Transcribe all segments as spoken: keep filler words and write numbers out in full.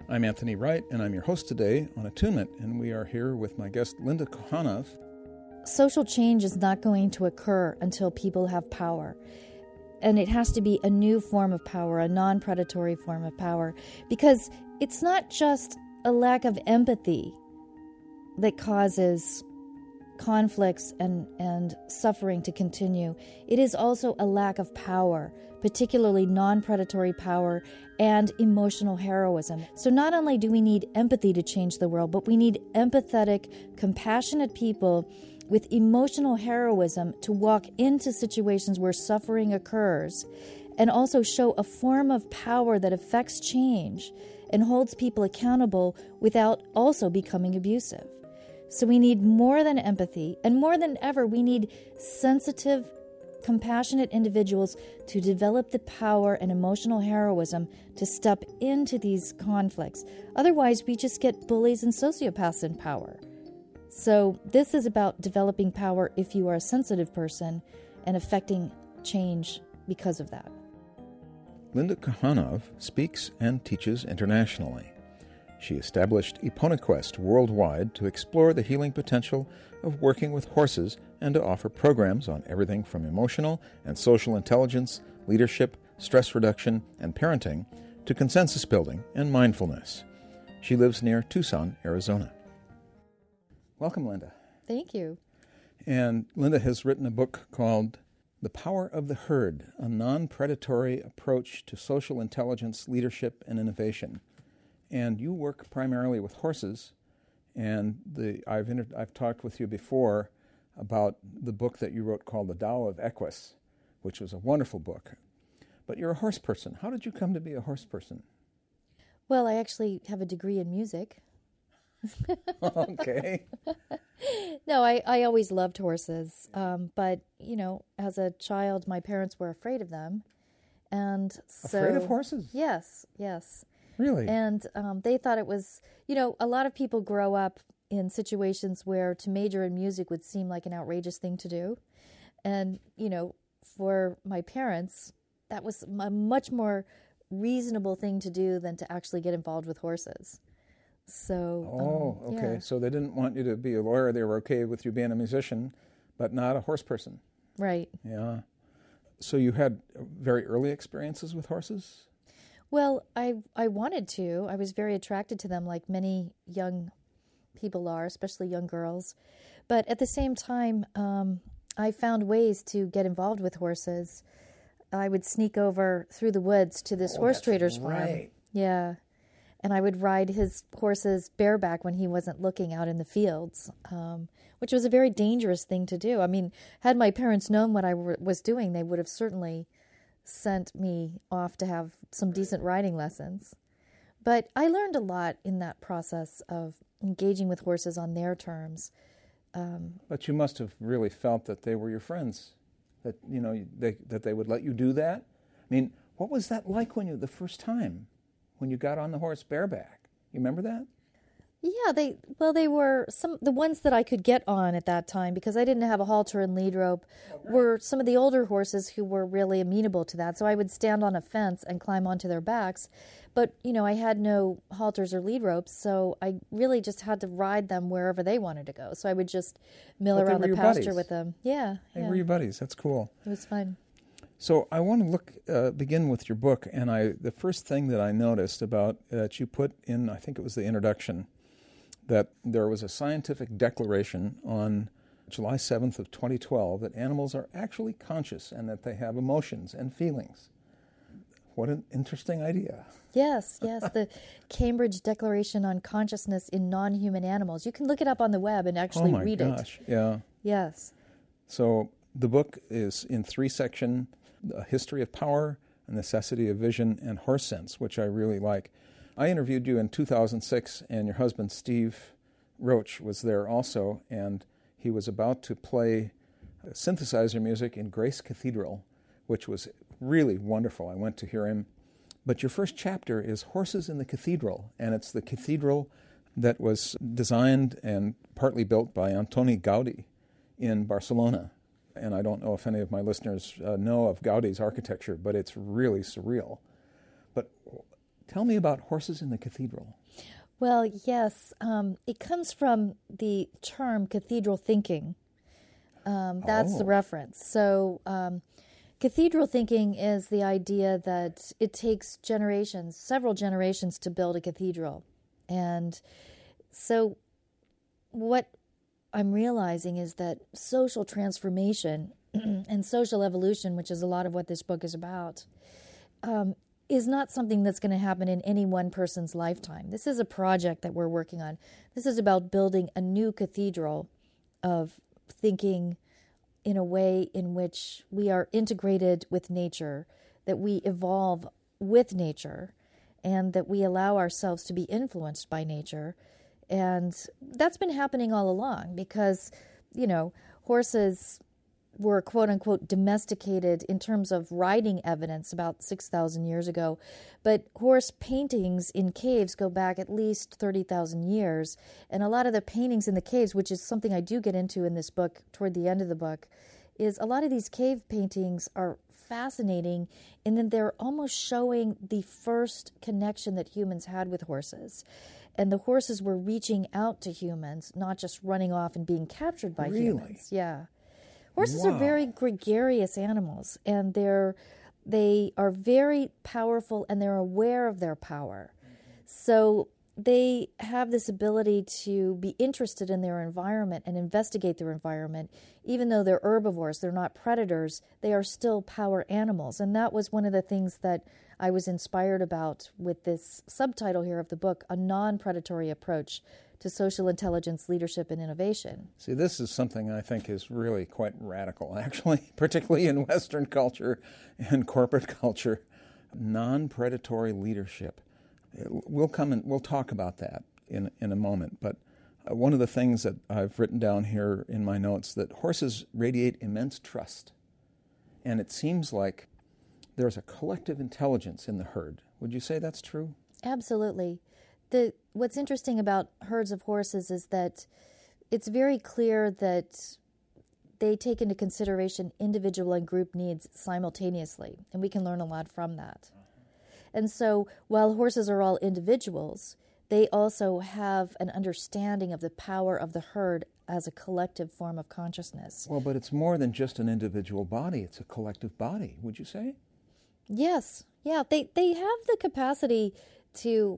I'm Anthony Wright, and I'm your host today on Attunement, and we are here with my guest, Linda Kohanov. Social change is not going to occur until people have power. And it has to be a new form of power, a non-predatory form of power, because it's not just a lack of empathy that causes conflicts and, and suffering to continue. It is also a lack of power, particularly non-predatory power and emotional heroism. So not only do we need empathy to change the world, but we need empathetic, compassionate people with emotional heroism to walk into situations where suffering occurs and also show a form of power that affects change and holds people accountable without also becoming abusive. So we need more than empathy, and more than ever, we need sensitive, compassionate individuals to develop the power and emotional heroism to step into these conflicts. Otherwise, we just get bullies and sociopaths in power. So this is about developing power if you are a sensitive person and affecting change because of that. Linda Kohanov speaks and teaches internationally. She established Eponaquest worldwide to explore the healing potential of working with horses and to offer programs on everything from emotional and social intelligence, leadership, stress reduction, and parenting to consensus building and mindfulness. She lives near Tucson, Arizona. Welcome, Linda. Thank you. And Linda has written a book called The Power of the Herd, a non-predatory approach to social intelligence, leadership, and innovation. And you work primarily with horses, and the I've inter- I've talked with you before about the book that you wrote called The Tao of Equus, which was a wonderful book. But you're a horse person. How did you come to be a horse person? Well, I actually have a degree in music. Okay. No, I, I always loved horses. Um, but, you know, as a child, my parents were afraid of them. And so, afraid of horses? Yes, yes. Really? And um, they thought it was, you know, a lot of people grow up in situations where to major in music would seem like an outrageous thing to do. And, you know, for my parents, that was a much more reasonable thing to do than to actually get involved with horses. So, oh, um, okay. yeah. So they didn't want you to be a lawyer. They were okay with you being a musician, but not a horse person. Right. Yeah. So you had very early experiences with horses? Well, I I wanted to. I was very attracted to them, like many young people are, especially young girls. But at the same time, um, I found ways to get involved with horses. I would sneak over through the woods to this oh, horse that's trader's right. farm. Yeah. And I would ride his horses bareback when he wasn't looking out in the fields, um, which was a very dangerous thing to do. I mean, had my parents known what I w- was doing, they would have certainly sent me off to have some decent riding lessons. But I learned a lot in that process of engaging with horses on their terms. Um, but you must have really felt that they were your friends, that you know they, that they would let you do that. I mean, what was that like when you the first time when you got on the horse bareback? You remember that? Yeah, they well, they were some the ones that I could get on at that time because I didn't have a halter and lead rope. Okay. Were some of the older horses who were really amenable to that. So I would stand on a fence and climb onto their backs, but you know I had no halters or lead ropes, so I really just had to ride them wherever they wanted to go. So I would just mill but around the pasture buddies. with them. Yeah, they yeah. were your buddies. That's cool. It was fun. So I want to look uh, begin with your book, and I the first thing that I noticed about uh, that you put in, I think it was the introduction, that there was a scientific declaration on July seventh of twenty twelve that animals are actually conscious and that they have emotions and feelings. What an interesting idea. Yes, yes, the Cambridge Declaration on Consciousness in Non-Human Animals. You can look it up on the web and actually oh my read gosh. it. Yeah. Yes. So the book is in three sections: a history of power, a necessity of vision, and horse sense, which I really like. I interviewed you in two thousand six, and your husband, Steve Roach, was there also, and he was about to play synthesizer music in Grace Cathedral, which was really wonderful. I went to hear him. But your first chapter is Horses in the Cathedral, and it's the cathedral that was designed and partly built by Antoni Gaudi in Barcelona. And I don't know if any of my listeners uh, know of Gaudi's architecture, but it's really surreal. But Tell me about Horses in the Cathedral. Well, yes. Um, it comes from the term cathedral thinking. Um, that's Oh. the reference. So um, cathedral thinking is the idea that it takes generations, several generations, to build a cathedral. And so what I'm realizing is that social transformation and social evolution, which is a lot of what this book is about, um, is not something that's going to happen in any one person's lifetime. This is a project that we're working on. This is about building a new cathedral of thinking in a way in which we are integrated with nature, that we evolve with nature, and that we allow ourselves to be influenced by nature. And that's been happening all along because, you know, horses were quote-unquote domesticated in terms of riding evidence about six thousand years ago. But horse paintings in caves go back at least thirty thousand years. And a lot of the paintings in the caves, which is something I do get into in this book toward the end of the book, is a lot of these cave paintings are fascinating in that they're almost showing the first connection that humans had with horses. And the horses were reaching out to humans, not just running off and being captured by Really? humans. Yeah. Horses Wow. are very gregarious animals, and they're they are very powerful, and they're aware of their power. So they have this ability to be interested in their environment and investigate their environment. Even though they're herbivores, they're not predators, they are still power animals. And that was one of the things that I was inspired about with this subtitle here of the book, A Non-Predatory Approach to Social Intelligence, Leadership, and Innovation. See, this is something I think is really quite radical, actually, particularly in Western culture and corporate culture. Non-predatory leadership. We'll come and we'll talk about that in in a moment. But uh, one of the things that I've written down here in my notes, that horses radiate immense trust, and it seems like there's a collective intelligence in the herd. Would you say that's true? Absolutely. The what's interesting about herds of horses is that it's very clear that they take into consideration individual and group needs simultaneously, and we can learn a lot from that. And so while horses are all individuals, they also have an understanding of the power of the herd as a collective form of consciousness. Well, but it's more than just an individual body. It's a collective body, would you say? Yes. Yeah, they, they have the capacity to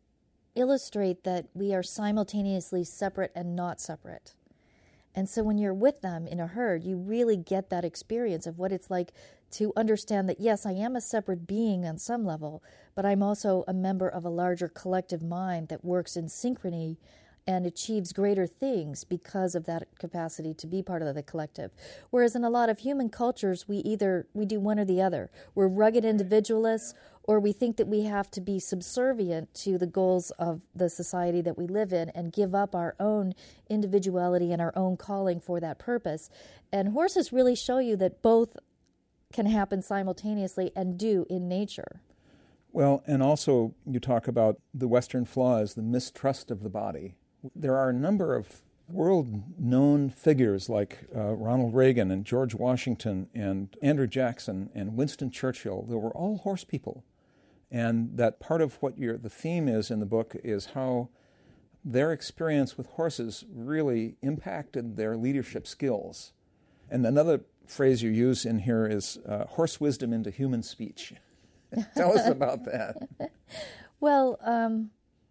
illustrate that we are simultaneously separate and not separate. And so when you're with them in a herd, you really get that experience of what it's like to understand that, yes, I am a separate being on some level, but I'm also a member of a larger collective mind that works in synchrony and achieves greater things because of that capacity to be part of the collective. Whereas in a lot of human cultures, we either we do one or the other. We're rugged individualists, or we think that we have to be subservient to the goals of the society that we live in and give up our own individuality and our own calling for that purpose. And horses really show you that both can happen simultaneously and do in nature. Well, and also you talk about the Western flaws, the mistrust of the body. There are a number of world-known figures like uh, Ronald Reagan and George Washington and Andrew Jackson and Winston Churchill. They were all horse people. And that part of what your, the theme is in the book is how their experience with horses really impacted their leadership skills. And another phrase you use in here is uh, horse wisdom into human speech. Tell us about that. Well, um,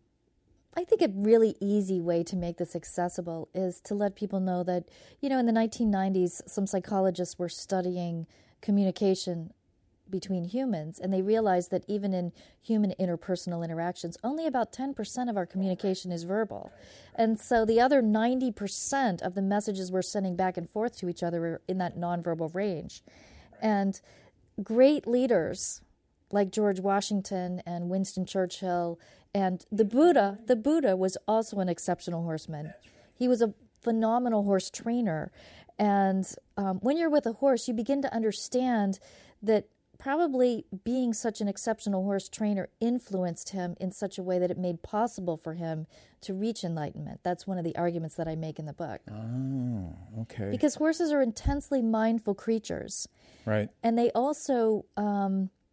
I think a really easy way to make this accessible is to let people know that, you know, in the nineteen nineties, some psychologists were studying communication between humans, and they realized that even in human interpersonal interactions, only about ten percent of our communication is verbal. And so the other ninety percent of the messages we're sending back and forth to each other are in that nonverbal range. And great leaders like George Washington and Winston Churchill and the Buddha, the Buddha was also an exceptional horseman. He was a phenomenal horse trainer. And um, when you're with a horse, you begin to understand that probably being such an exceptional horse trainer influenced him in such a way that it made possible for him to reach enlightenment. That's one of the arguments that I make in the book. Oh, okay. Because horses are intensely mindful creatures. Right. And they also um,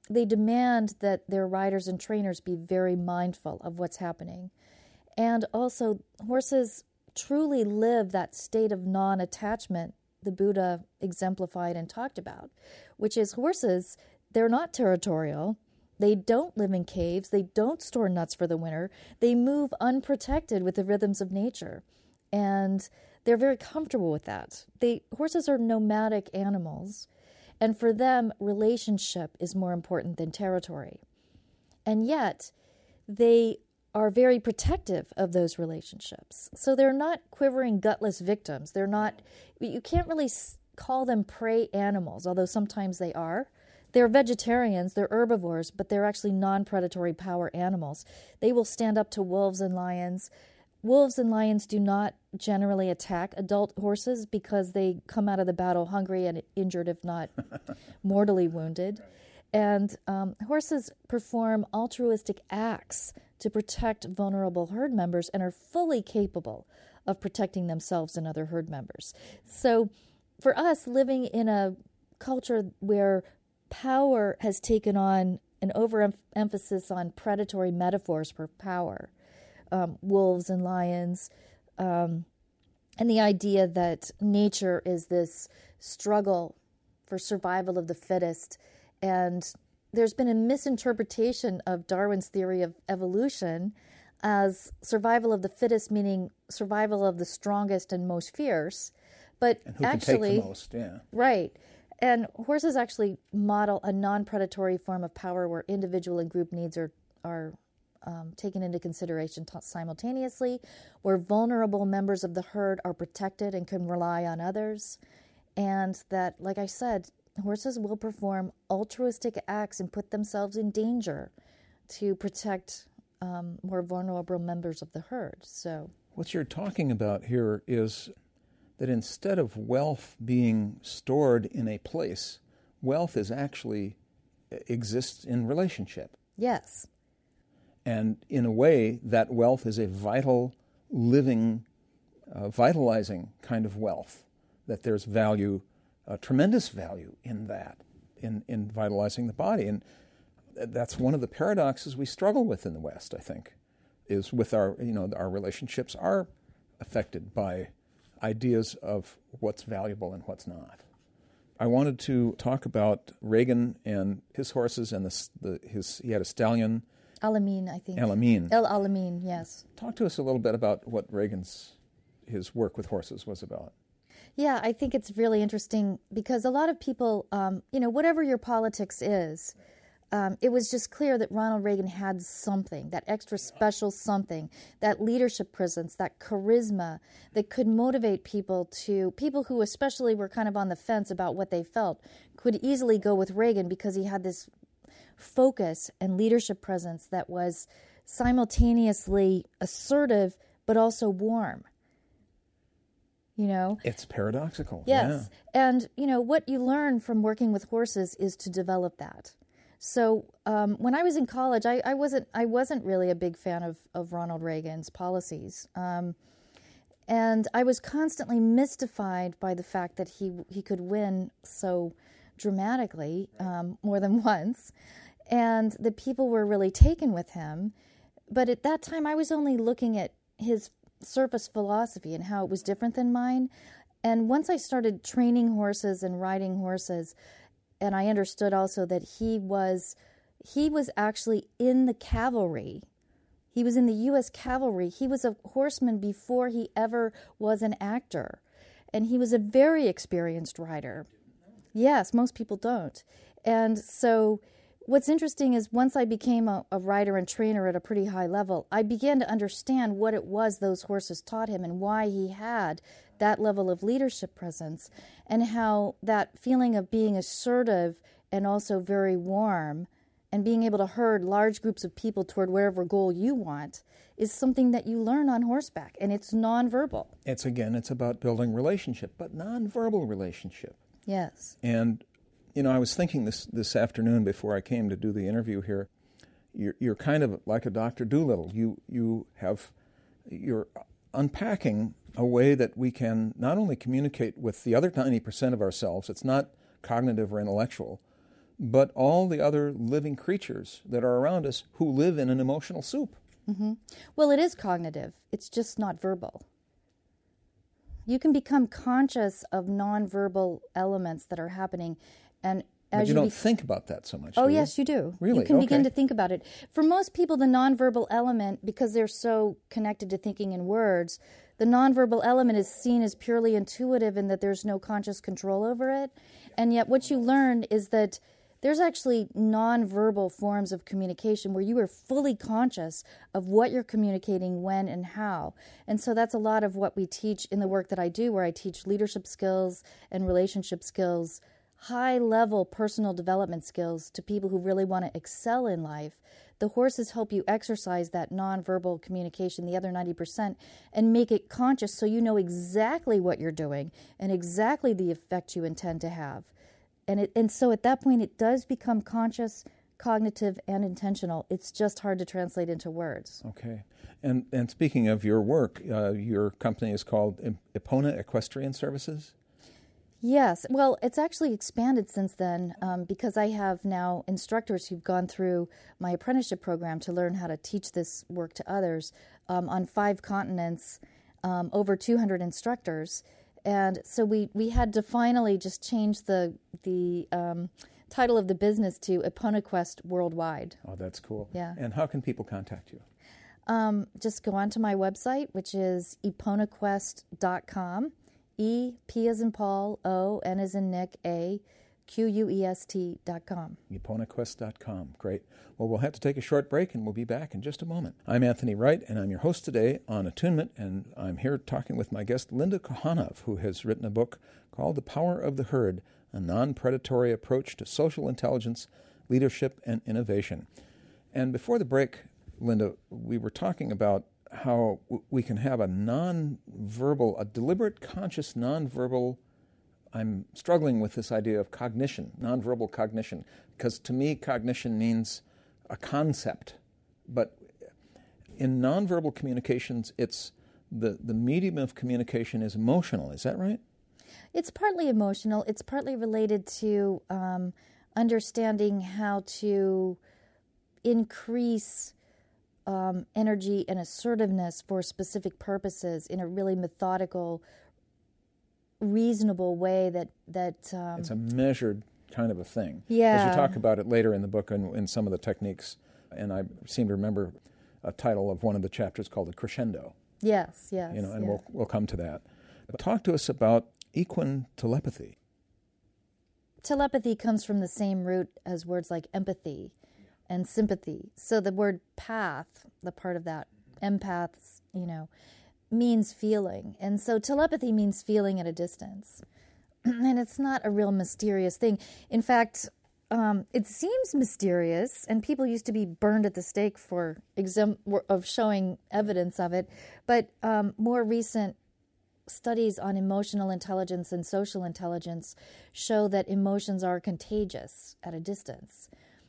they demand that their riders and trainers be very mindful of what's happening. And also, horses truly live that state of non-attachment the Buddha exemplified and talked about, which is horses, they're not territorial. They don't live in caves. They don't store nuts for the winter. They move unprotected with the rhythms of nature. And they're very comfortable with that. They horses are nomadic animals. And for them, relationship is more important than territory. And yet, they are very protective of those relationships. So they're not quivering, gutless victims. They're not, you can't really call them prey animals, although sometimes they are. They're vegetarians, they're herbivores, but they're actually non-predatory power animals. They will stand up to wolves and lions. Wolves and lions do not generally attack adult horses because they come out of the battle hungry and injured, if not mortally wounded. And um, horses perform altruistic acts to protect vulnerable herd members and are fully capable of protecting themselves and other herd members. So for us, living in a culture where power has taken on an overemphasis on predatory metaphors for power, um, wolves and lions, um, and the idea that nature is this struggle for survival of the fittest. And there's been a misinterpretation of Darwin's theory of evolution as survival of the fittest, meaning survival of the strongest and most fierce. But and who actually, can take the most, yeah. Right. And horses actually model a non-predatory form of power where individual and group needs are, are um, taken into consideration t- simultaneously, where vulnerable members of the herd are protected and can rely on others. And that, like I said, horses will perform altruistic acts and put themselves in danger to protect um, more vulnerable members of the herd. So, what you're talking about here is that instead of wealth being stored in a place, wealth is actually exists in relationship. Yes. And in a way, that wealth is a vital, living, uh, vitalizing kind of wealth, that there's value, uh, tremendous value in that, in, in vitalizing the body. And that's one of the paradoxes we struggle with in the West, I think, is with our, you know, our relationships are affected by ideas of what's valuable and what's not. I wanted to talk about Reagan and his horses and the, the his he had a stallion. Alamein, I think. Alamein. El Alamein, yes. Talk to us a little bit about what Reagan's his work with horses was about. Yeah, I think it's really interesting because a lot of people, um, you know, whatever your politics is, Um, it was just clear that Ronald Reagan had something, that extra special something, that leadership presence, that charisma that could motivate people to, people who especially were kind of on the fence about what they felt, could easily go with Reagan because he had this focus and leadership presence that was simultaneously assertive but also warm. You know? It's paradoxical. Yes. Yeah. And, you know, what you learn from working with horses is to develop that. So um, when I was in college, I, I wasn't I wasn't really a big fan of, of Ronald Reagan's policies, um, and I was constantly mystified by the fact that he he could win so dramatically um, more than once, and the people were really taken with him. But at that time, I was only looking at his surface philosophy and how it was different than mine. And once I started training horses and riding horses, and I understood also that he was he was actually in the cavalry. He was in the U S cavalry. He was a horseman before he ever was an actor. And he was a very experienced rider. Yes, most people don't. And so what's interesting is once I became a, a rider and trainer at a pretty high level, I began to understand what it was those horses taught him and why he had that level of leadership presence, and how that feeling of being assertive and also very warm and being able to herd large groups of people toward wherever goal you want is something that you learn on horseback, and it's nonverbal. It's, again, it's about building relationship, but nonverbal relationship. Yes. And, you know, I was thinking this, this afternoon before I came to do the interview here, you're, you're kind of like a Doctor Dolittle. You, you have, you're unpacking a way that we can not only communicate with the other ninety percent of ourselves, it's not cognitive or intellectual, but all the other living creatures that are around us who live in an emotional soup. Mm-hmm. Well, it is cognitive. It's just not verbal. You can become conscious of nonverbal elements that are happening, and as but you, you don't be- think about that so much. Oh, do you? yes, you do. Really? You can Okay. begin to think about it. For most people, the nonverbal element, because they're so connected to thinking in words, the nonverbal element is seen as purely intuitive in that there's no conscious control over it. And yet what you learn is that there's actually nonverbal forms of communication where you are fully conscious of what you're communicating, when, and how. And so that's a lot of what we teach in the work that I do, where I teach leadership skills and relationship skills, high-level personal development skills to people who really want to excel in life. The horses help you exercise that nonverbal communication, the other ninety percent, and make it conscious so you know exactly what you're doing and exactly the effect you intend to have. And it, and so at that point, it does become conscious, cognitive, and intentional. It's just hard to translate into words. Okay. And and speaking of your work, uh, your company is called Epona Equestrian Services? Yes. Well, it's actually expanded since then um, because I have now instructors who've gone through my apprenticeship program to learn how to teach this work to others um, on five continents, um, over two hundred instructors. And so we, we had to finally just change the the um, title of the business to EponaQuest Worldwide. Oh, that's cool. Yeah. And how can people contact you? Um, just go onto my website, which is eponaquest dot com. E, P as in Paul, O, N as in Nick, A, Q U E S T dot com. eponaquest dot com. Great. Well, we'll have to take a short break, and we'll be back in just a moment. I'm Anthony Wright, and I'm your host today on Attunement, and I'm here talking with my guest, Linda Kohanov, who has written a book called The Power of the Herd, a non-predatory approach to social intelligence, leadership, and innovation. And before the break, Linda, we were talking about how we can have a non-verbal, a deliberate, conscious, non-verbal, I'm struggling with this idea of cognition, non-verbal cognition, because to me cognition means a concept. But in non-verbal communications, it's the, the medium of communication is emotional. Is that right? It's partly emotional. It's partly related to um, understanding how to increase Um, energy and assertiveness for specific purposes in a really methodical, reasonable way that... that um, it's a measured kind of a thing. Yeah. As you talk about it later in the book and in some of the techniques, and I seem to remember a title of one of the chapters called a crescendo. Yes, yes. You know, and yeah. we'll, we'll come to that. But talk to us about equine telepathy. Telepathy comes from the same root as words like empathy and sympathy. So the word path, the part of that, empaths, you know, means feeling. And so telepathy means feeling at a distance. And it's not a real mysterious thing. In fact, um, it seems mysterious, and people used to be burned at the stake for exam- of showing evidence of it. But um, more recent studies on emotional intelligence and social intelligence show that emotions are contagious at a distance.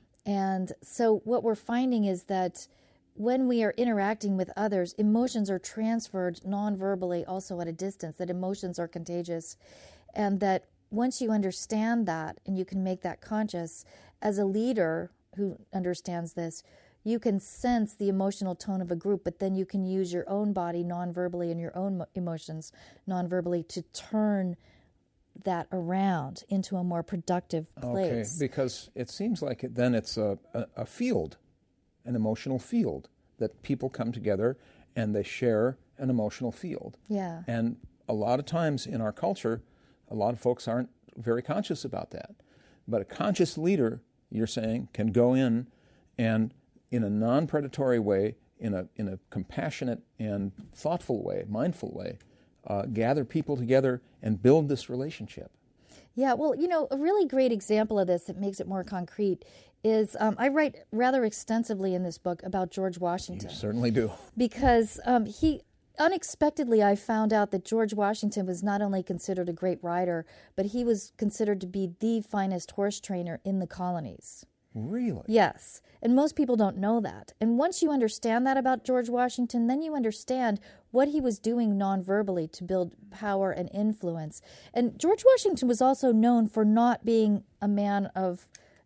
And so what we're finding is that when we are interacting with others, emotions are transferred non-verbally also at a distance, that emotions are contagious. And that once you understand that and you can make that conscious, as a leader who understands this, you can sense the emotional tone of a group, but then you can use your own body non-verbally and your own emotions non-verbally to turn that around into a more productive place. Okay, because it seems like it, then it's a, a, a field, an emotional field, that people come together and they share an emotional field. Yeah. And a lot of times in our culture, a lot of folks aren't very conscious about that. But a conscious leader, you're saying, can go in and in a non-predatory way, in a in a compassionate and thoughtful way, mindful way, uh, gather people together and build this relationship. Yeah, well, you know, a really great example of this that makes it more concrete is um, I write rather extensively in this book about George Washington. You certainly do. Because um, he, unexpectedly, I found out that George Washington was not only considered a great rider, but he was considered to be the finest horse trainer in the colonies. Really? Yes, and most people don't know that. And once you understand that about George Washington, then you understand what he was doing non-verbally to build power and influence. And George Washington was also known for not being a man of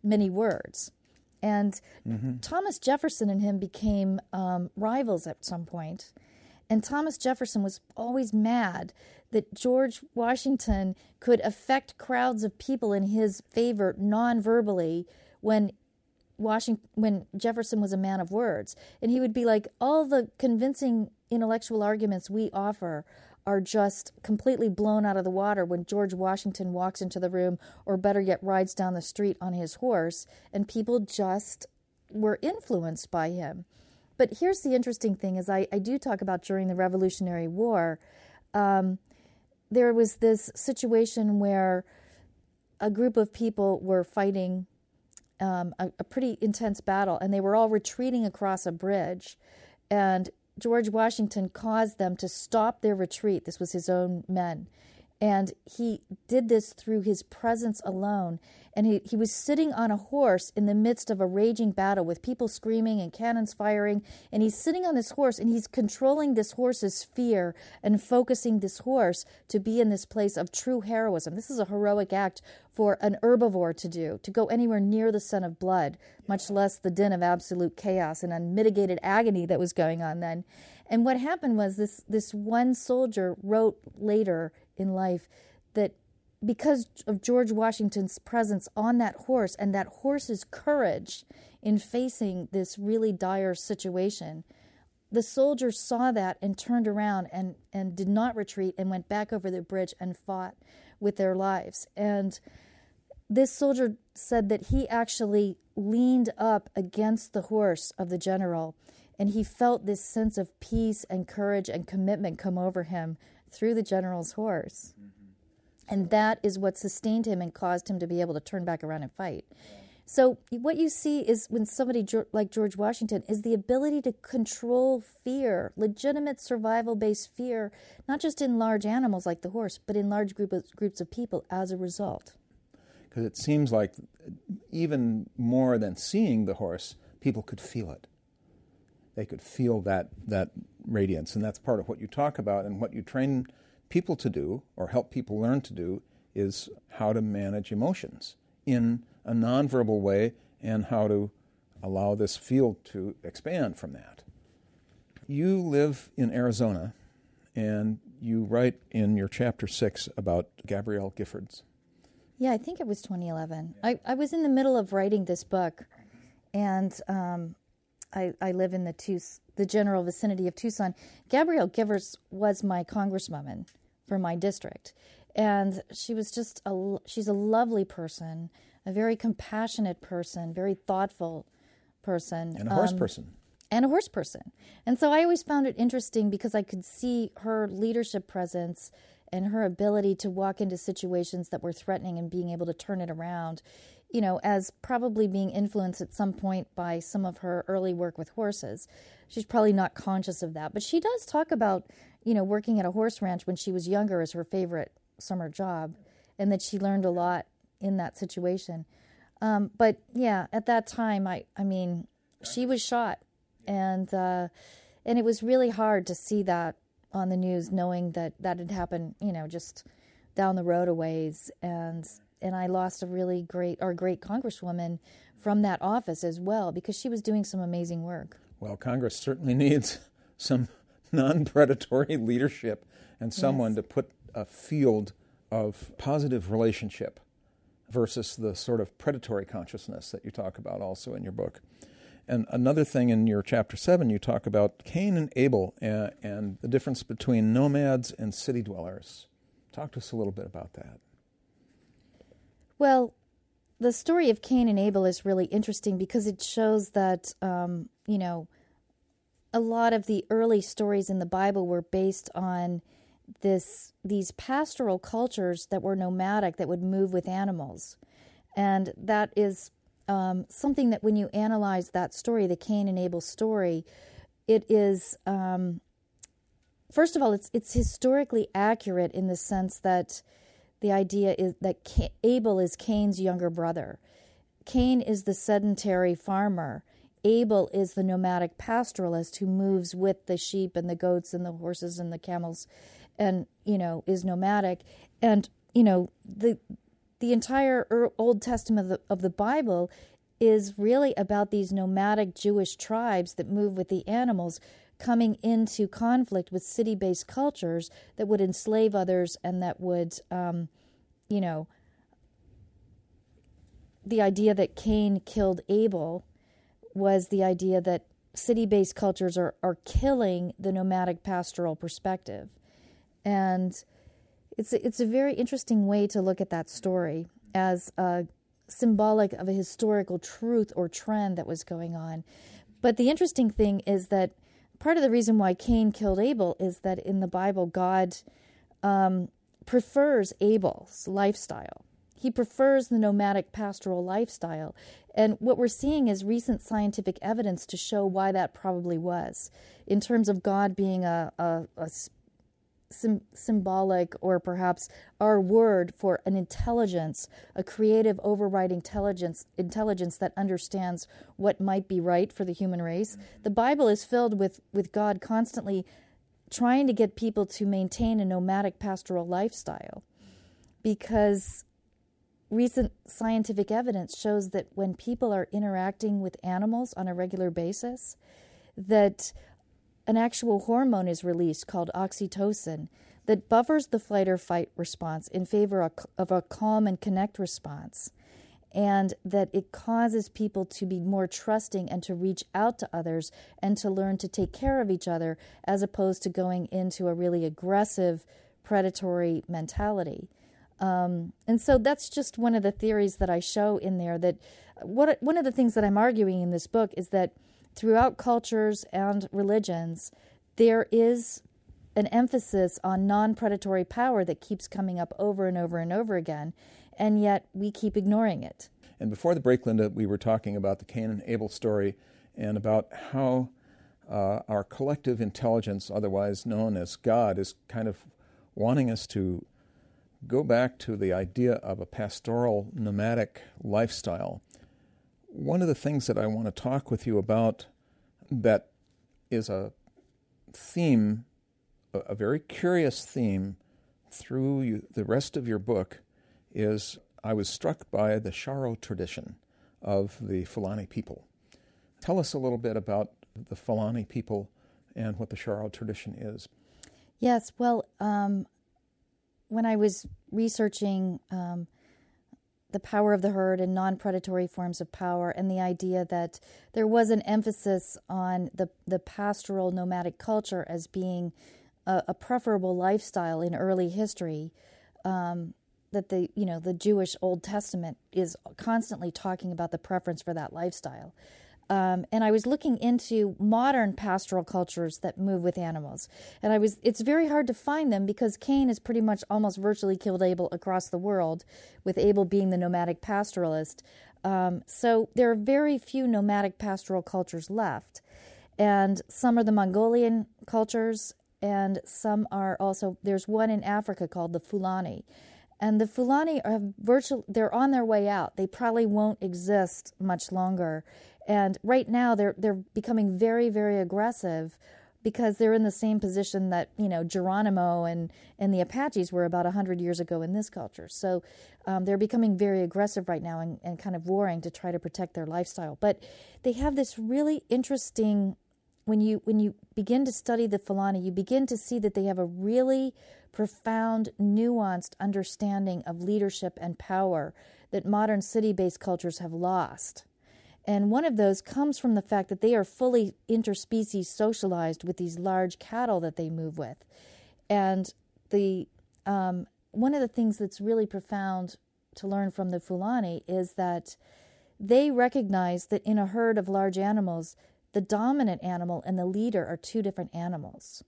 many words. And Mm-hmm. Thomas Jefferson and him became um, rivals at some point. And Thomas Jefferson was always mad that George Washington could affect crowds of people in his favor non-verbally when Washington, when Jefferson was a man of words. And he would be like, all the convincing intellectual arguments we offer are just completely blown out of the water when George Washington walks into the room, or better yet, rides down the street on his horse, and people just were influenced by him. But here's the interesting thing, is I, I do talk about during the Revolutionary War, um, there was this situation where a group of people were fighting um, a, a pretty intense battle, and they were all retreating across a bridge, and George Washington caused them to stop their retreat. This was his own men. And he did this through his presence alone. And he, he was sitting on a horse in the midst of a raging battle with people screaming and cannons firing. And he's sitting on this horse, and he's controlling this horse's fear and focusing this horse to be in this place of true heroism. This is a heroic act for an herbivore to do, to go anywhere near the scent of blood, much less the din of absolute chaos and unmitigated agony that was going on then. And what happened was this, this one soldier wrote later in life that because of George Washington's presence on that horse and that horse's courage in facing this really dire situation, the soldiers saw that and turned around and, and did not retreat and went back over the bridge and fought with their lives. And this soldier said that he actually leaned up against the horse of the general, and he felt this sense of peace and courage and commitment come over him through the general's horse. Mm-hmm. And that is what sustained him and caused him to be able to turn back around and fight. So what you see is when somebody like George Washington is the ability to control fear, legitimate survival-based fear, not just in large animals like the horse, but in large group of, groups of people as a result. Because it seems like even more than seeing the horse, people could feel it. They could feel that that radiance, and that's part of what you talk about, and what you train people to do, or help people learn to do, is how to manage emotions in a nonverbal way, and how to allow this field to expand from that. You live in Arizona, and you write in your chapter six about Gabrielle Giffords. Yeah, I think it was twenty eleven. I, I was in the middle of writing this book, and um, I, I live in the Tuc- the general vicinity of Tucson. Gabrielle Giffords was my congresswoman for my district, and she was just a she's a lovely person, a very compassionate person, very thoughtful person, and a horse um, person, and a horse person. And so I always found it interesting because I could see her leadership presence and her ability to walk into situations that were threatening and being able to turn it around, you know, as probably being influenced at some point by some of her early work with horses. She's probably not conscious of that, but she does talk about, you know, working at a horse ranch when she was younger as her favorite summer job, and that she learned a lot in that situation. Um, but yeah, at that time, I, I mean, she was shot, and uh, and it was really hard to see that on the news, knowing that that had happened, you know, just down the road a ways, and and I lost a really great, or great congresswoman from that office as well, because she was doing some amazing work. Well, Congress certainly needs some non-predatory leadership and someone yes. to put a field of positive relationship versus the sort of predatory consciousness that you talk about also in your book. And another thing in your chapter seven, you talk about Cain and Abel and, and the difference between nomads and city dwellers. Talk to us a little bit about that. Well, the story of Cain and Abel is really interesting because it shows that, um, you know, a lot of the early stories in the Bible were based on this these pastoral cultures that were nomadic, that would move with animals. And that is um, something that when you analyze that story, the Cain and Abel story, it is, um, first of all, it's it's historically accurate in the sense that the idea is that Ca- Abel is Cain's younger brother. Cain is the sedentary farmer. Abel is the nomadic pastoralist who moves with the sheep and the goats and the horses and the camels, and, you know, is nomadic. And, you know, the the entire er- Old Testament of the, of the Bible is really about these nomadic Jewish tribes that move with the animals, coming into conflict with city-based cultures that would enslave others and that would, um, you know, the idea that Cain killed Abel was the idea that city-based cultures are, are killing the nomadic pastoral perspective. And it's a, it's a very interesting way to look at that story as a symbolic of a historical truth or trend that was going on. But the interesting thing is that part of the reason why Cain killed Abel is that in the Bible, God um, prefers Abel's lifestyle. He prefers the nomadic pastoral lifestyle. And what we're seeing is recent scientific evidence to show why that probably was, in terms of God being a, a, a sim- symbolic, or perhaps our word for an intelligence, a creative overriding intelligence, intelligence that understands what might be right for the human race. The Bible is filled with, with God constantly trying to get people to maintain a nomadic pastoral lifestyle, because recent scientific evidence shows that when people are interacting with animals on a regular basis, that an actual hormone is released called oxytocin that buffers the flight or fight response in favor of a calm and connect response, and that it causes people to be more trusting and to reach out to others and to learn to take care of each other, as opposed to going into a really aggressive, predatory mentality. Um, and so that's just one of the theories that I show in there. That what one of the things that I'm arguing in this book is that throughout cultures and religions, there is an emphasis on non-predatory power that keeps coming up over and over and over again, and yet we keep ignoring it. And before the break, Linda, we were talking about the Cain and Abel story and about how uh, our collective intelligence, otherwise known as God, is kind of wanting us to go back to the idea of a pastoral, nomadic lifestyle. One of the things that I want to talk with you about that is a theme, a, a very curious theme through you, the rest of your book, is I was struck by the Sharo tradition of the Fulani people. Tell us a little bit about the Fulani people and what the Sharo tradition is. Yes, well, um, when I was researching um, the power of the herd and non-predatory forms of power, and the idea that there was an emphasis on the, the pastoral nomadic culture as being a, a preferable lifestyle in early history, um, that the you know the Jewish Old Testament is constantly talking about the preference for that lifestyle. Um, and I was looking into modern pastoral cultures that move with animals. And I was it's very hard to find them, because Cain has pretty much almost virtually killed Abel across the world, with Abel being the nomadic pastoralist. Um, so there are very few nomadic pastoral cultures left. And some are the Mongolian cultures, and some are also, there's one in Africa called the Fulani. And the Fulani are virtually, they're on their way out. They probably won't exist much longer. And right now they're they're becoming very, very aggressive, because they're in the same position that, you know, Geronimo and, and the Apaches were about one hundred years ago in this culture. So um, they're becoming very aggressive right now, and, and kind of warring to try to protect their lifestyle. But they have this really interesting, when you when you begin to study the Fulani, you begin to see that they have a really profound, nuanced understanding of leadership and power that modern city-based cultures have lost. And one of those comes from the fact that they are fully interspecies socialized with these large cattle that they move with. And the um, one of the things that's really profound to learn from the Fulani is that they recognize that in a herd of large animals, the dominant animal and the leader are two different animals.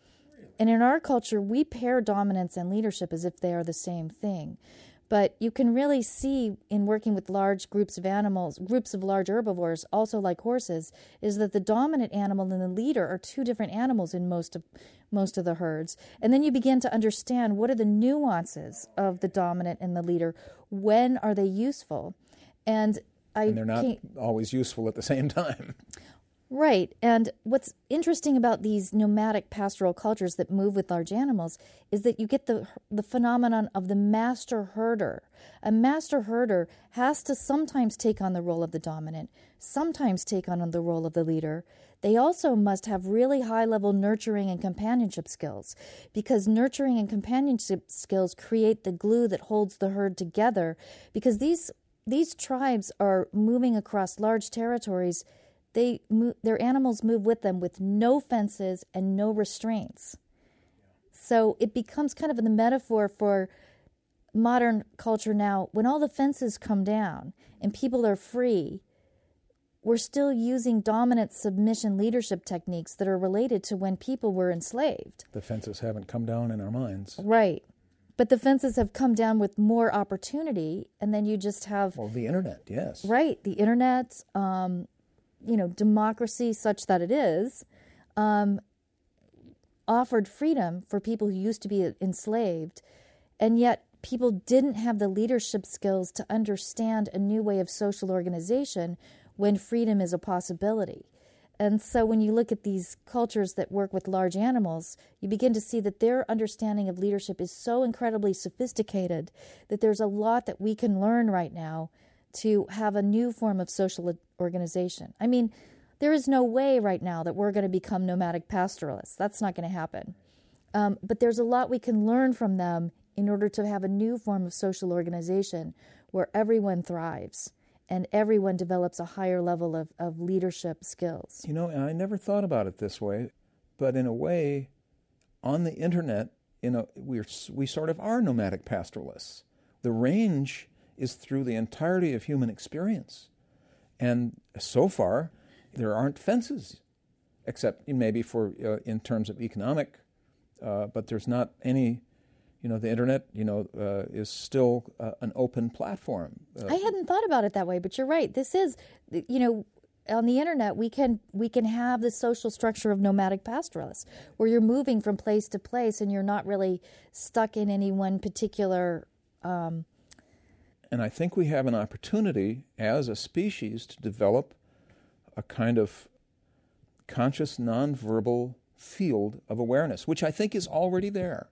And in our culture, we pair dominance and leadership as if they are the same thing. But you can really see in working with large groups of animals, groups of large herbivores, also like horses, is that the dominant animal and the leader are two different animals in most of most of the herds. And then you begin to understand what are the nuances of the dominant and the leader. When are they useful? And I and they're not came, always useful at the same time. Right. And what's interesting about these nomadic pastoral cultures that move with large animals is that you get the the phenomenon of the master herder. A master herder has to sometimes take on the role of the dominant, sometimes take on the role of the leader. They also must have really high-level nurturing and companionship skills, because nurturing and companionship skills create the glue that holds the herd together, because these these tribes are moving across large territories. They move, their animals move with them with no fences and no restraints. So it becomes kind of the metaphor for modern culture now. When all the fences come down and people are free, we're still using dominant submission leadership techniques that are related to when people were enslaved. The fences haven't come down in our minds. Right. But the fences have come down with more opportunity, and then you just have... Well, the internet, yes. Right. The internet... Um, you know, democracy such that it is, um, offered freedom for people who used to be enslaved, and yet people didn't have the leadership skills to understand a new way of social organization when freedom is a possibility. And so when you look at these cultures that work with large animals, you begin to see that their understanding of leadership is so incredibly sophisticated that there's a lot that we can learn right now to have a new form of social organization. I mean, there is no way right now that we're going to become nomadic pastoralists. That's not going to happen. Um, but there's a lot we can learn from them in order to have a new form of social organization where everyone thrives and everyone develops a higher level of, of leadership skills. You know, I never thought about it this way, but in a way, on the internet, you know, we're, we sort of are nomadic pastoralists. The range is through the entirety of human experience. And so far, there aren't fences, except maybe for uh, in terms of economic, uh, but there's not any, you know, the internet, you know, uh, is still uh, an open platform. Uh, I hadn't thought about it that way, but you're right. This is, you know, on the internet, we can we can have the social structure of nomadic pastoralists, where you're moving from place to place and you're not really stuck in any one particular um And I think we have an opportunity as a species to develop a kind of conscious, nonverbal field of awareness, which I think is already there,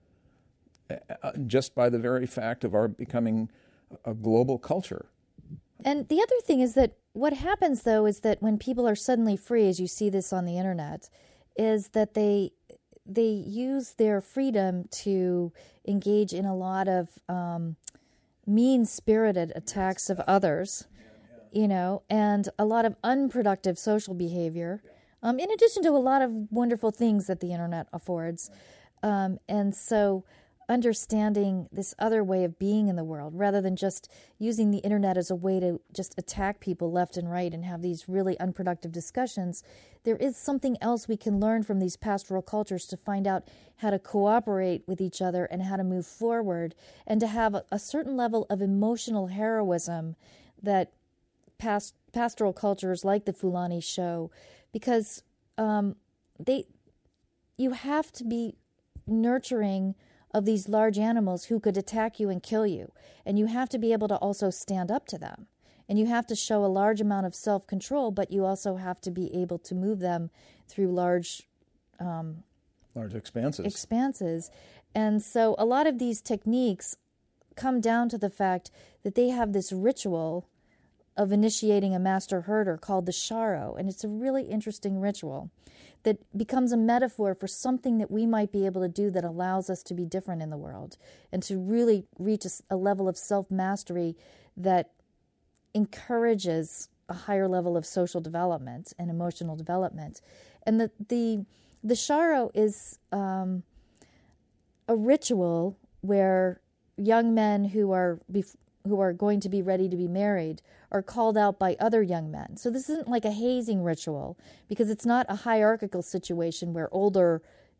uh, just by the very fact of our becoming a global culture. And the other thing is that what happens, though, is that when people are suddenly free, as you see this on the internet, is that they they use their freedom to engage in a lot of um, mean-spirited attacks of others, you know, and a lot of unproductive social behavior, um, in addition to a lot of wonderful things that the internet affords. Um, and so understanding this other way of being in the world, rather than just using the internet as a way to just attack people left and right and have these really unproductive discussions, there is something else we can learn from these pastoral cultures to find out how to cooperate with each other and how to move forward, and to have a, a certain level of emotional heroism that past, pastoral cultures like the Fulani show, because um, they, you have to be nurturing of these large animals who could attack you and kill you. And you have to be able to also stand up to them. And you have to show a large amount of self-control, but you also have to be able to move them through large um, large expanses. expanses. And so a lot of these techniques come down to the fact that they have this ritual of initiating a master herder called the Sharo. And it's a really interesting ritual that becomes a metaphor for something that we might be able to do that allows us to be different in the world and to really reach a, a level of self-mastery that encourages a higher level of social development and emotional development. And the the, the Sharo is um, a ritual where young men who are bef- who are going to be ready to be married are called out by other young men. So this isn't like a hazing ritual, because it's not a hierarchical situation where older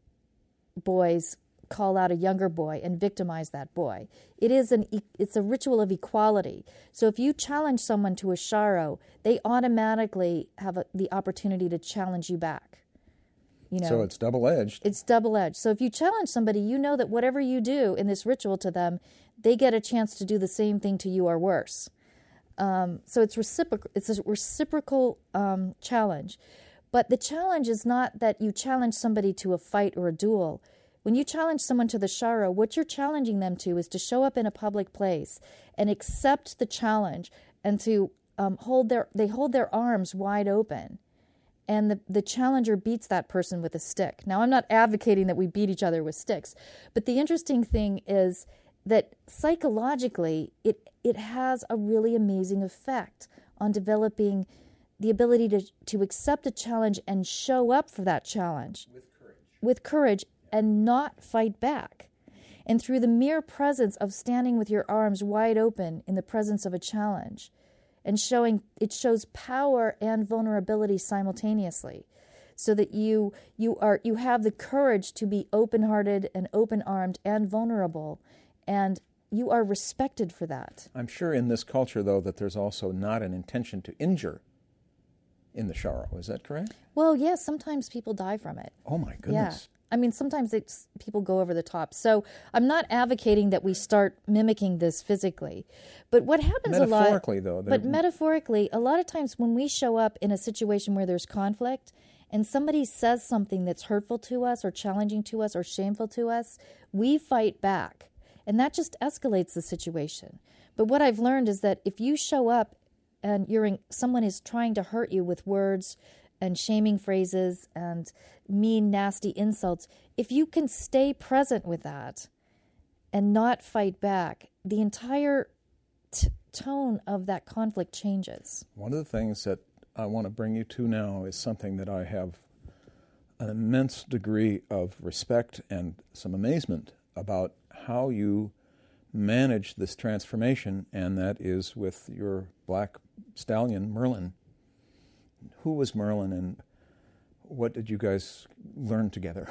boys call out a younger boy and victimize that boy. It is an it's a ritual of equality. So if you challenge someone to a Sharo, they automatically have a, the opportunity to challenge you back. You know, so it's double-edged. It's double-edged. So if you challenge somebody, you know that whatever you do in this ritual to them, they get a chance to do the same thing to you or worse. Um, so it's reciprocal. It's a reciprocal um, challenge. But the challenge is not that you challenge somebody to a fight or a duel. When you challenge someone to the shara, what you're challenging them to is to show up in a public place and accept the challenge, and to um, hold their they hold their arms wide open, and the, the challenger beats that person with a stick. Now, I'm not advocating that we beat each other with sticks, but the interesting thing is that psychologically it it has a really amazing effect on developing the ability to to accept a challenge and show up for that challenge With courage. with courage and not fight back. And through the mere presence of standing with your arms wide open in the presence of a challenge and showing, it shows power and vulnerability simultaneously, so that you you are you have the courage to be open-hearted and open-armed and vulnerable, and you are respected for that. I'm sure in this culture, though, that there's also not an intention to injure in the sharo. Is that correct? Well, yes, sometimes people die from it. Oh, my goodness. Yeah. I mean, sometimes it's, people go over the top. So I'm not advocating that we start mimicking this physically. But what happens a lot... Metaphorically, though. But metaphorically, a lot of times when we show up in a situation where there's conflict and somebody says something that's hurtful to us or challenging to us or shameful to us, we fight back. And that just escalates the situation. But what I've learned is that if you show up and you're in, someone is trying to hurt you with words and shaming phrases and mean, nasty insults, if you can stay present with that and not fight back, the entire t- tone of that conflict changes. One of the things that I want to bring you to now is something that I have an immense degree of respect and some amazement about how you manage this transformation, and that is with your black stallion, Merlin. Who was Merlin, and what did you guys learn together?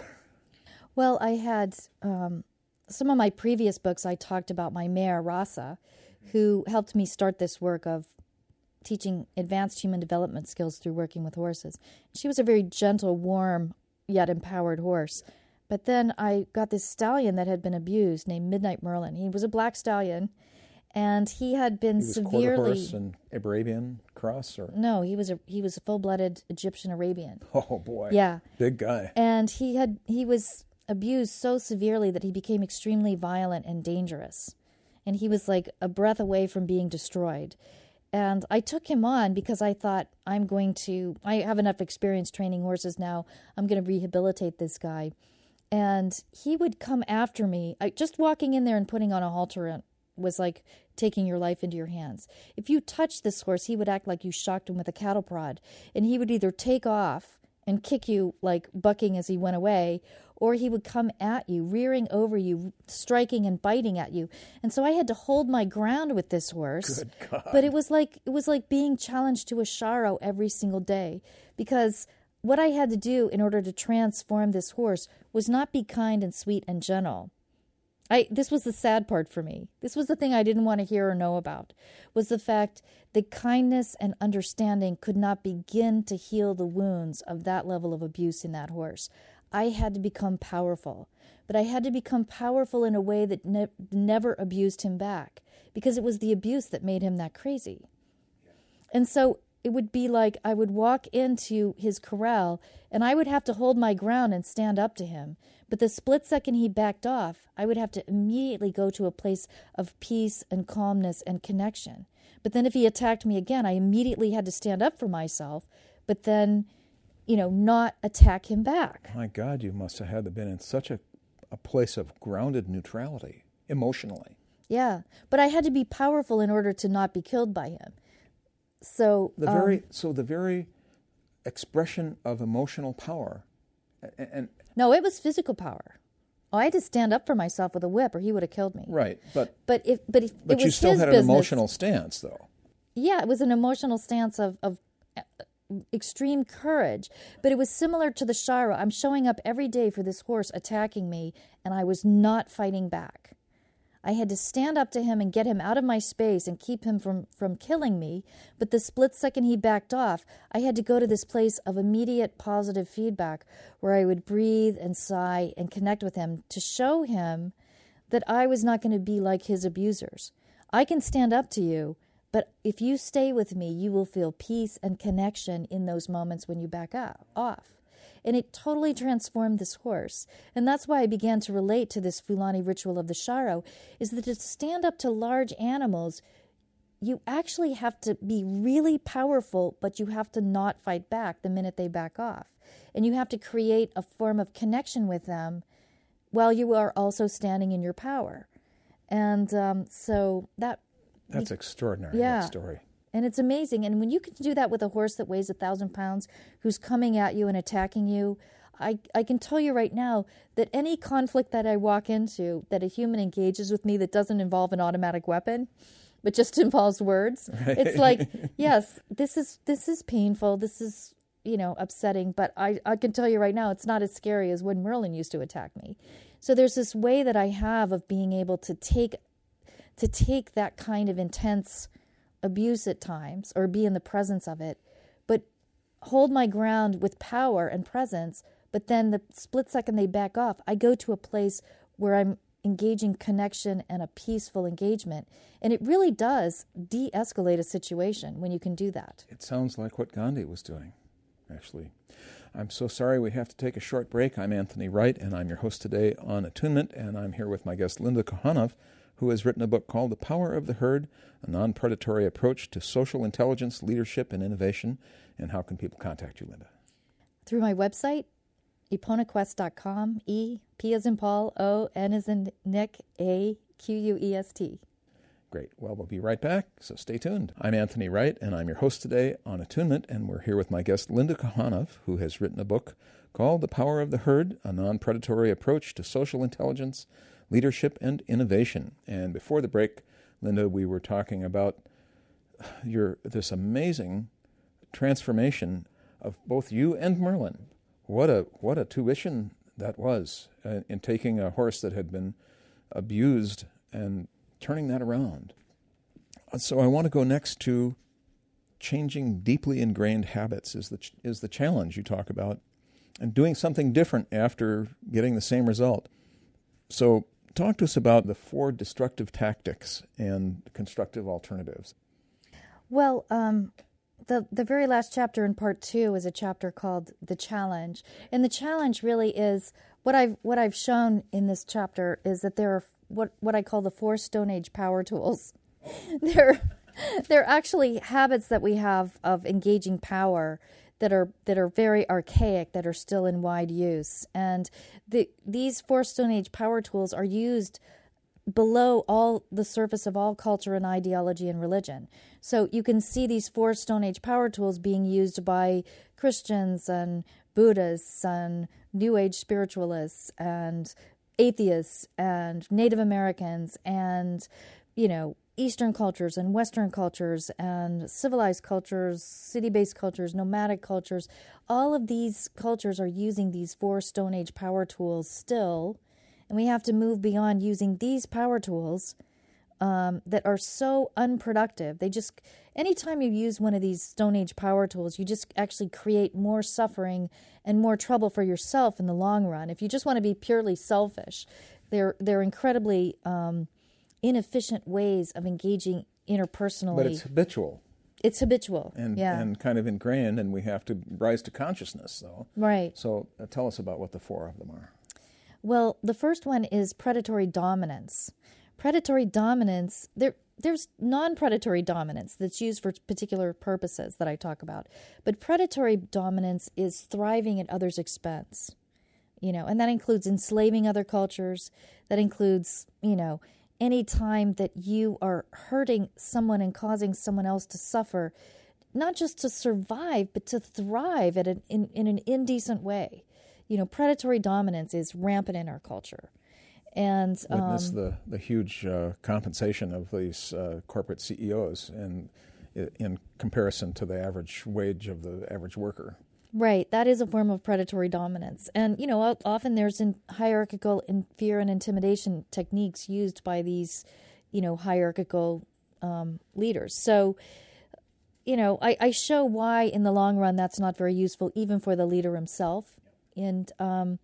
Well, I had um, some of my previous books, I talked about my mare, Rasa, who helped me start this work of teaching advanced human development skills through working with horses. She was a very gentle, warm, yet empowered horse. But then I got this stallion that had been abused named Midnight Merlin. He was a black stallion, and he had been he was severely... quarter horse and Arabian cross? Or No, he was a he was a full-blooded Egyptian Arabian. Oh, boy. Yeah. Big guy. And he had he was abused so severely that he became extremely violent and dangerous. And he was like a breath away from being destroyed. And I took him on because I thought, I'm going to... I have enough experience training horses now. I'm going to rehabilitate this guy. And he would come after me. I, just walking in there and putting on a halter was like taking your life into your hands. If you touched this horse, he would act like you shocked him with a cattle prod. And he would either take off and kick you, like bucking as he went away, or he would come at you, rearing over you, striking and biting at you. And so I had to hold my ground with this horse. Good God. But it was like it was like being challenged to a sharo every single day, because what I had to do in order to transform this horse was not be kind and sweet and gentle. I, this was the sad part for me. This was the thing I didn't want to hear or know about, was the fact that kindness and understanding could not begin to heal the wounds of that level of abuse in that horse. I had to become powerful, but I had to become powerful in a way that ne- never abused him back, because it was the abuse that made him that crazy. And so it would be like I would walk into his corral and I would have to hold my ground and stand up to him. But the split second he backed off, I would have to immediately go to a place of peace and calmness and connection. But then if he attacked me again, I immediately had to stand up for myself, but then, you know, not attack him back. My God, you must have had to been in such a, a place of grounded neutrality, emotionally. Yeah, but I had to be powerful in order to not be killed by him. So the very um, so the very expression of emotional power, and, and no, it was physical power. Oh, I had to stand up for myself with a whip, or he would have killed me. right, but But if but if but it was you still his had business, an emotional stance, though. Yeah, it was an emotional stance of of extreme courage. But it was similar to the shara. I'm showing up every day for this horse attacking me, and I was not fighting back. I had to stand up to him and get him out of my space and keep him from, from killing me. But the split second he backed off, I had to go to this place of immediate positive feedback where I would breathe and sigh and connect with him to show him that I was not going to be like his abusers. I can stand up to you, But if you stay with me, you will feel peace and connection in those moments when you back up, off. And it totally transformed this horse. And that's why I began to relate to this Fulani ritual of the Sharo, is that to stand up to large animals, you actually have to be really powerful, but you have to not fight back the minute they back off. And you have to create a form of connection with them while you are also standing in your power. And um, so that... That's we, extraordinary, yeah. that story. And it's amazing. And when you can do that with a horse that weighs a thousand pounds, who's coming at you and attacking you, I, I can tell you right now that any conflict that I walk into, that a human engages with me that doesn't involve an automatic weapon, but just involves words, right. It's like, yes, this is this is painful. This is, you know, upsetting. But I, I can tell you right now, it's not as scary as when Merlin used to attack me. So there's this way that I have of being able to take to take that kind of intense abuse at times, or be in the presence of it, but hold my ground with power and presence. But then the split second they back off, I go to a place where I'm engaging connection and a peaceful engagement. And it really does de-escalate a situation when you can do that. It sounds like what Gandhi was doing, actually. I'm so sorry we have to take a short break. I'm Anthony Wright, and I'm your host today on Attunement, and I'm here with my guest Linda Kohanov, who has written a book called The Power of the Herd, a non-predatory approach to social intelligence, leadership, and innovation. And how can people contact you, Linda? Through my website, epona quest dot com, E, P as in Paul, O, N as in Nick, A, Q U E S T. Great. Well, we'll be right back, so stay tuned. I'm Anthony Wright, and I'm your host today on Attunement, and we're here with my guest Linda Kohanov, who has written a book called The Power of the Herd, a non-predatory approach to social intelligence, leadership, and innovation. And before the break, Linda, we were talking about your this amazing transformation of both you and Merlin. What a what a tuition that was uh, in taking a horse that had been abused and turning that around. So I want to go next to changing deeply ingrained habits is the ch- is the challenge you talk about, and doing something different after getting the same result. So talk to us about the four destructive tactics and constructive alternatives. Well, um, the the very last chapter in part two is a chapter called The Challenge. And the challenge really is, what I've what I've shown in this chapter is that there are what, what I call the four Stone Age power tools. they're, they're actually habits that we have of engaging power that are that are very archaic, that are still in wide use. And the, these four Stone Age power tools are used below all the surface of all culture and ideology and religion. So you can see these four Stone Age power tools being used by Christians and Buddhists and New Age spiritualists and atheists and Native Americans and, you know, Eastern cultures and Western cultures and civilized cultures, city-based cultures, nomadic cultures. All of these cultures are using these four Stone Age power tools still, and we have to move beyond using these power tools um, that are so unproductive. They just, anytime you use one of these Stone Age power tools, you just actually create more suffering and more trouble for yourself in the long run. If you just want to be purely selfish, they're they're incredibly um, inefficient ways of engaging interpersonally. But it's habitual. It's habitual, and, yeah. And kind of ingrained, and we have to rise to consciousness, though. Right. So uh, tell us about what the four of them are. Well, the first one is predatory dominance. Predatory dominance, there, there's non-predatory dominance that's used for particular purposes that I talk about. But predatory dominance is thriving at others' expense, you know, and that includes enslaving other cultures. That includes, you know, any time that you are hurting someone and causing someone else to suffer, not just to survive, but to thrive at an, in, in an indecent way. You know, predatory dominance is rampant in our culture. And witness um, the, the huge uh, compensation of these uh, corporate C E Os in, in comparison to the average wage of the average worker. Right. That is a form of predatory dominance. And, you know, often there's in hierarchical in fear and intimidation techniques used by these, you know, hierarchical um, leaders. So, you know, I, I show why in the long run that's not very useful, even for the leader himself. And um,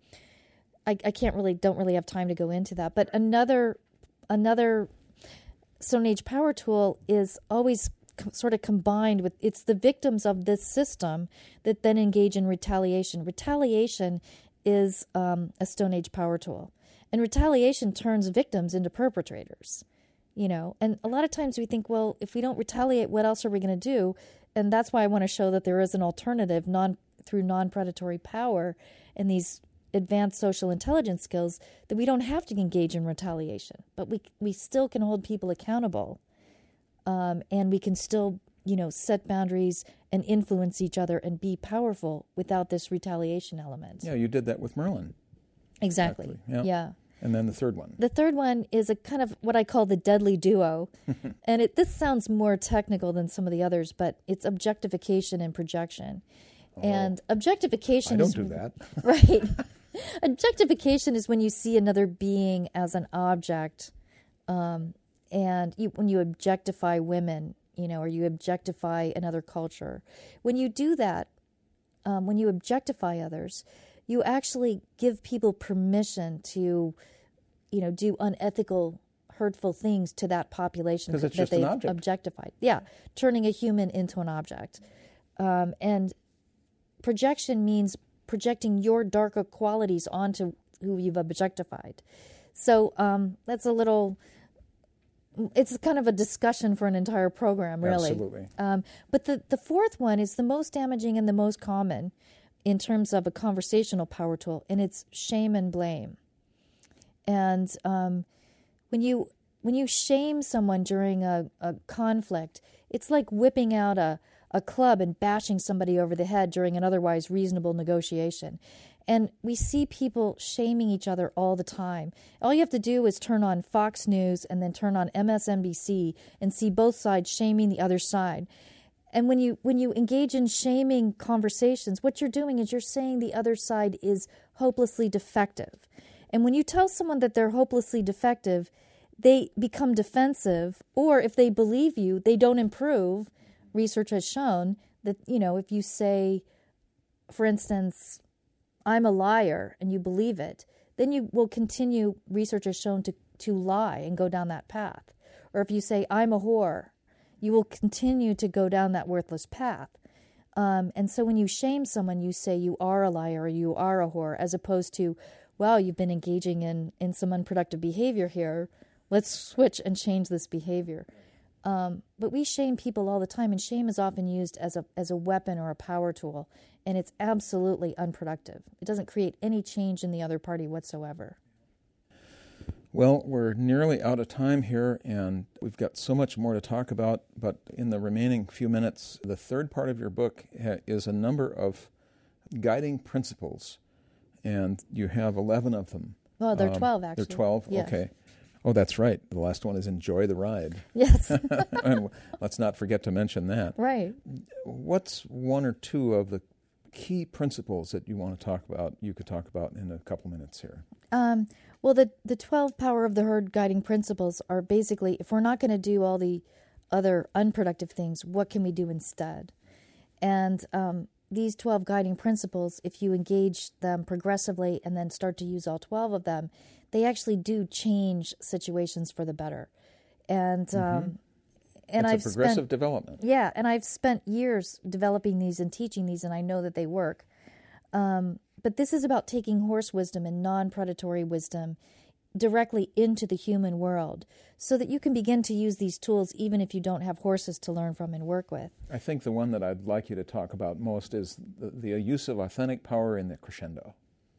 I, I can't really, don't really have time to go into that. But another, another Stone Age power tool is always co- sort of combined with, it's the victims of this system that then engage in retaliation. Retaliation is um, a Stone Age power tool. And retaliation turns victims into perpetrators, you know. And a lot of times we think, well, if we don't retaliate, what else are we going to do? And that's why I want to show that there is an alternative non through non-predatory power and these advanced social intelligence skills, that we don't have to engage in retaliation, but we we still can hold people accountable, um, and we can still, you know, set boundaries and influence each other and be powerful without this retaliation element. Yeah, you did that with Merlin. Exactly. Exactly. Yeah. yeah. And then the third one. The third one is a kind of what I call the deadly duo. And it this sounds more technical than some of the others, but it's objectification and projection. Oh, and objectification I don't is... do that. Right. Objectification is when you see another being as an object, um, and you, when you objectify women, you know, or you objectify another culture. When you do that, um, when you objectify others, you actually give people permission to, you know, do unethical, hurtful things to that population that, it's that just an they've object. objectified. Yeah, turning a human into an object. Um, and projection means projecting your darker qualities onto who you've objectified. So um, that's a little... It's kind of a discussion for an entire program, really. Absolutely. Um, but the, the fourth one is the most damaging and the most common in terms of a conversational power tool, and it's shame and blame. And um, when you when you shame someone during a, a conflict, it's like whipping out a, a club and bashing somebody over the head during an otherwise reasonable negotiation. And we see people shaming each other all the time. All you have to do is turn on Fox News and then turn on M S N B C and see both sides shaming the other side. And when you when you engage in shaming conversations, what you're doing is you're saying the other side is hopelessly defective. And when you tell someone that they're hopelessly defective, they become defensive, or if they believe you, they don't improve. Research has shown that, you know, if you say, for instance, I'm a liar, and you believe it, then you will continue, research has shown, to, to lie and go down that path. Or if you say, I'm a whore, you will continue to go down that worthless path. Um, and so when you shame someone, you say you are a liar or you are a whore, as opposed to, well, you've been engaging in, in some unproductive behavior here. Let's switch and change this behavior. Um, but we shame people all the time, and shame is often used as a as a weapon or a power tool, and it's absolutely unproductive. It doesn't create any change in the other party whatsoever. Well, we're nearly out of time here, and we've got so much more to talk about, but in the remaining few minutes, the third part of your book ha- is a number of guiding principles, and you have eleven of them. Well, they're um, twelve, actually. They're twelve? Yes. Okay. Oh, that's right. The last one is enjoy the ride. Yes. And let's not forget to mention that. Right. What's one or two of the key principles that you want to talk about, you could talk about in a couple minutes here? Um, well, the, the twelve Power of the Herd guiding principles are basically, if we're not going to do all the other unproductive things, what can we do instead? And um, these twelve guiding principles, if you engage them progressively and then start to use all twelve of them, they actually do change situations for the better. And um, mm-hmm. and it's I've a progressive spent, development. Yeah, and I've spent years developing these and teaching these, and I know that they work. Um, but this is about taking horse wisdom and non-predatory wisdom directly into the human world, so that you can begin to use these tools even if you don't have horses to learn from and work with. I think the one that I'd like you to talk about most is the, the use of authentic power in the crescendo.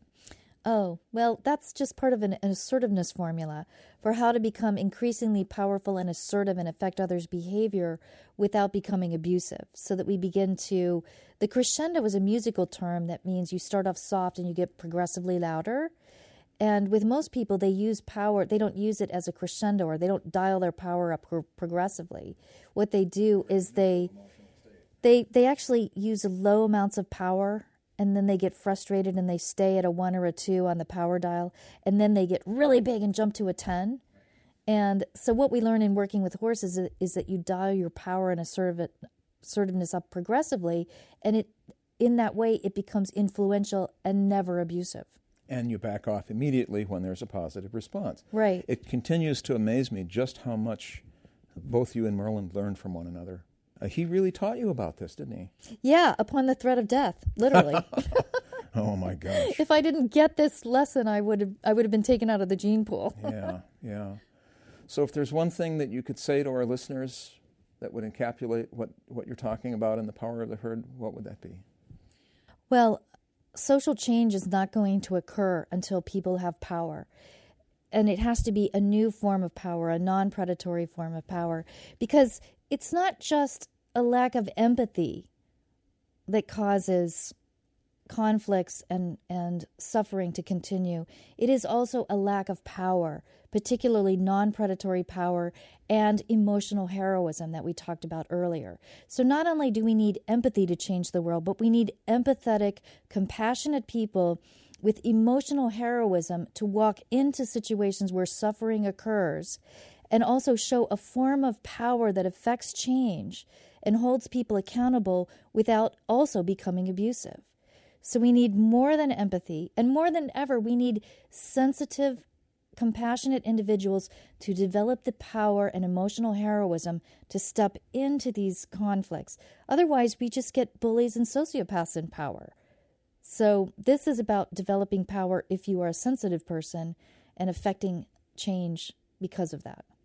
Oh, well, that's just part of an, an assertiveness formula for how to become increasingly powerful and assertive and affect others' behavior without becoming abusive, so that we begin to... The crescendo is a musical term that means you start off soft and you get progressively louder. And with most people, they use power, they don't use it as a crescendo, or they don't dial their power up pro- progressively. What they do is they, they, they actually use low amounts of power, and then they get frustrated and they stay at a one or a two on the power dial, and then they get really big and jump to a ten. And so what we learn in working with horses is, is that you dial your power and assertive, assertiveness up progressively, and it in that way it becomes influential and never abusive. And you back off immediately when there's a positive response. Right. It continues to amaze me just how much both you and Merlin learned from one another. Uh, he really taught you about this, didn't he? Yeah, upon the threat of death, literally. Oh my gosh. If I didn't get this lesson, I would have I would have been taken out of the gene pool. Yeah, yeah. So if there's one thing that you could say to our listeners that would encapsulate what, what you're talking about in the power of the herd, what would that be? Well, social change is not going to occur until people have power. And it has to be a new form of power, a non-predatory form of power, because it's not just a lack of empathy that causes conflicts and, and suffering to continue. It is also a lack of power, particularly non-predatory power and emotional heroism that we talked about earlier. So not only do we need empathy to change the world, but we need empathetic, compassionate people with emotional heroism to walk into situations where suffering occurs and also show a form of power that affects change and holds people accountable without also becoming abusive. So we need more than empathy, and more than ever, we need sensitive, compassionate individuals to develop the power and emotional heroism to step into these conflicts. Otherwise, we just get bullies and sociopaths in power. So this is about developing power if you are a sensitive person and affecting change because of that.